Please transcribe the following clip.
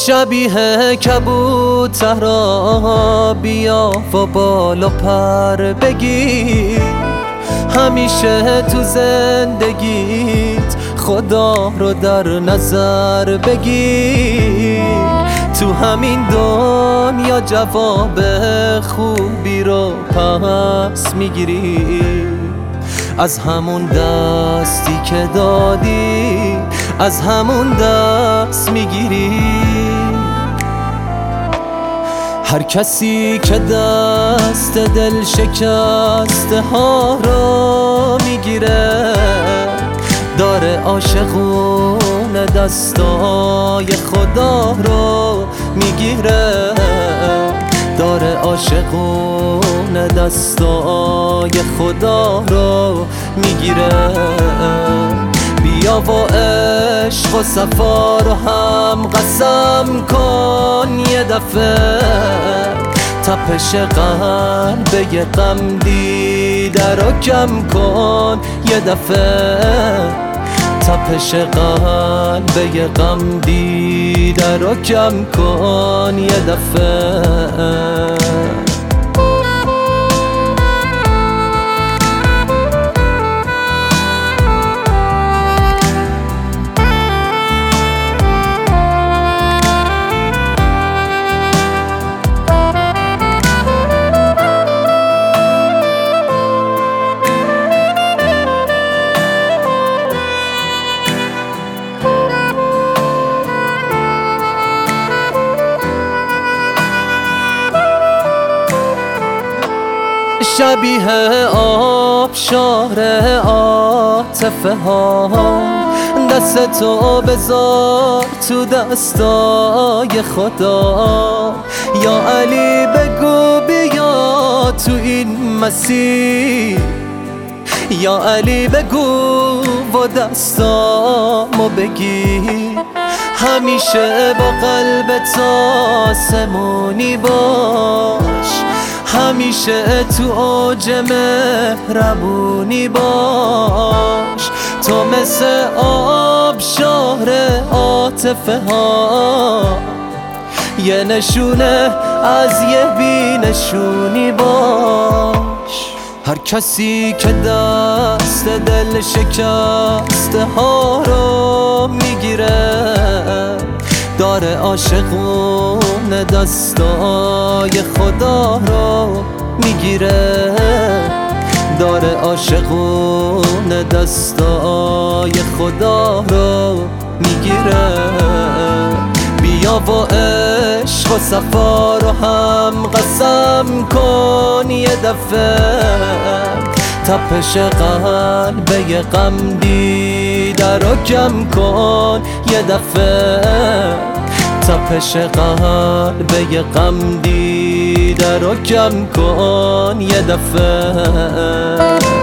شبیه کبوترها بیا و بالا پر بگیر، همیشه تو زندگیت خدا رو در نظر بگیر. تو همین دنیا جواب خوبی رو پس میگیری، از همون دستی که دادی از همون دست میگیری. هر کسی که دست دل شکسته ها رو میگیره، داره عاشقون دستای خدا رو میگیره، داره عاشقون دستای خدا رو میگیره. بیا و عشق و صفا رو هم قسم کن یه دفعه، تپش قلب یه غم دیده رو کم کن یه دفعه، تپش قلب یه غم دیده رو کم کن یه دفعه. شبیه آبشار عاطفه ها، دستتو بذار تو دستای خدا. یا علی بگو بیا تو این مسیر، یا علی بگو و دستامو بگیر، همیشه با قلبت آسمونی باش، همیشه تو اوج مهربونی باش. تو مثل آبشار عاطفه ها، یه نشونه از یه بی نشونی باش. هر کسی که دست دل شکسته ها رو میگیره، داره عاشقون دستای خدا رو میگیره، داره عاشقون دستای خدا رو میگیره. بیا و عشق و صفا رو هم قسم کن یه دفعه، تپش قلب یه غم دیده رو کم کن یه دفعه، تپش قلب یه غم دیده رو کم کن یه دفعه.